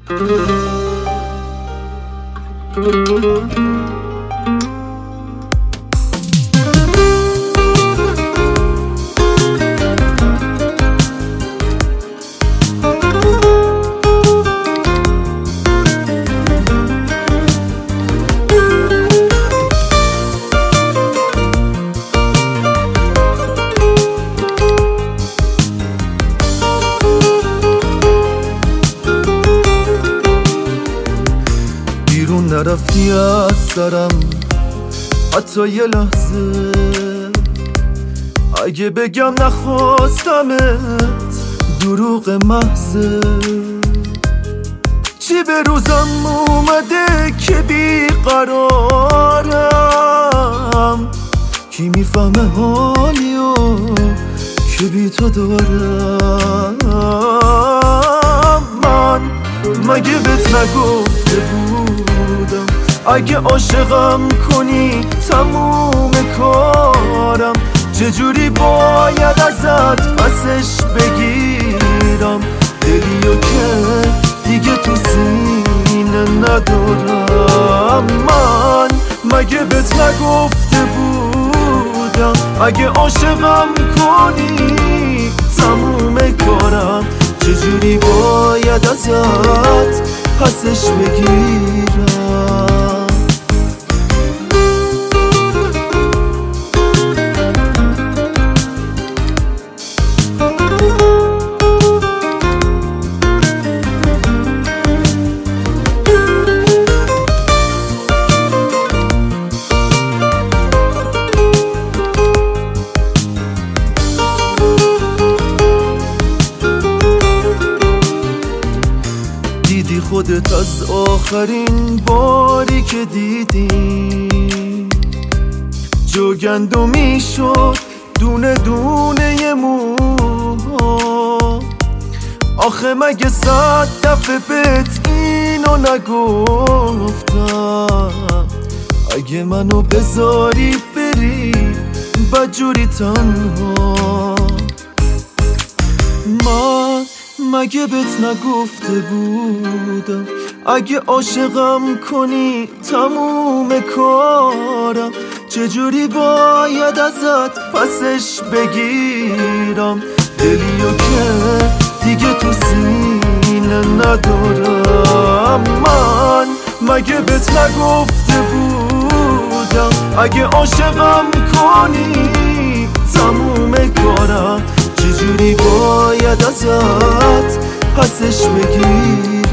بیرون نرفتی از سرم حتی یه لحظه، اگه بگم نخواستمت دروغ محضه. چی به روزم اومده که بیقرارم، کی میفهمه حالیو که بی تو دارم. من مگه بهت نگفته بودم اگه عاشقم کنی تموم کارم؟ چجوری باید ازت پسش بگیرم؟ دلیو که دیگه تو سینه ندارم. من مگه بهت نگفته بودم اگه عاشقم کنی تموم کارم؟ چجوری باید ازت پسش بگیرم؟ دیدی خودت از آخرین باری که دیدی جوگندمی شد دونه دونه ی موها. آخه مگه 100 دفعه بهت اینو نگفتم اگه منو بذاری بری بدجوری تنها؟ من مگه بهت نگفته بودم اگه عاشقم کنی تموم کارم؟ چجوری باید ازت پسش بگیرم؟ دلیو که دیگه تو سینه ندارم. من مگه بهت نگفته بودم اگه عاشقم کنی تموم کارم؟ چجوری باید ازت پسش بگیرم؟